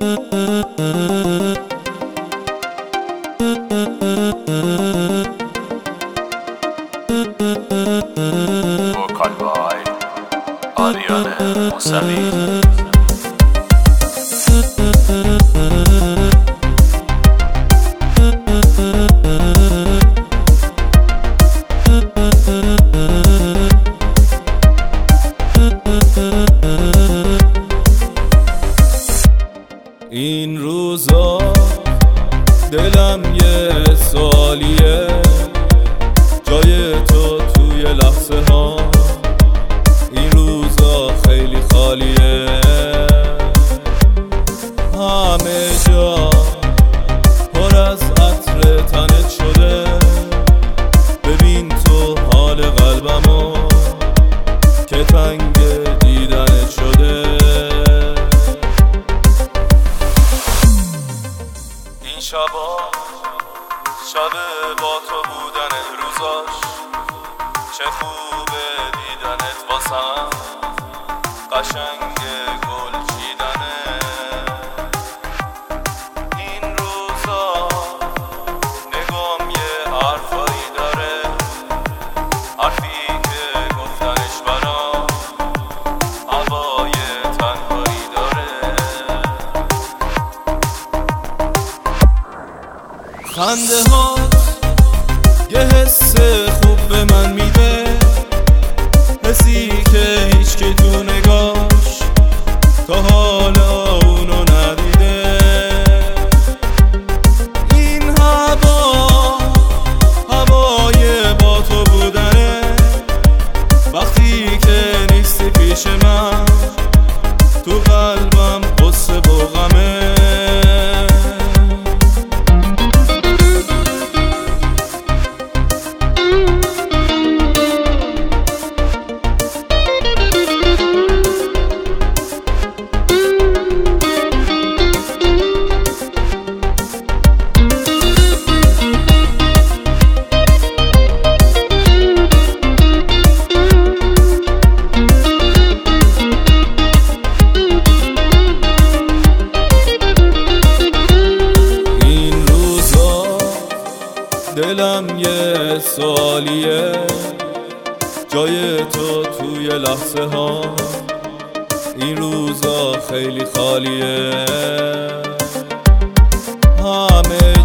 وکال بای آریان موسوی. این روزا دلم یه سوالیه، جای تو توی لحظه ها این روزا خیلی خالیه. همه جا پر از عطر تنت شده، ببین تو حال قلبمو که تنگ دیدنت شده. این شبا شب با تو بودن روزاش، چه خوبه دیدنت واسم، قشنگ گل چیدنه. این روزا نگام یه حرفایی داره، حرفی که گفتنش برام هوای تنهایی داره. خنده هات یه حس خوب به من میده، حسی که هیچ که تو نگاش تا حالا اونو ندیده. این هوای با تو بودنه، وقتی که نیستی پیش من تو قلبم قصه و غمه. دلم یه سوالیه، جای تو توی لحظه ها این روزا خیلی خالیه. همه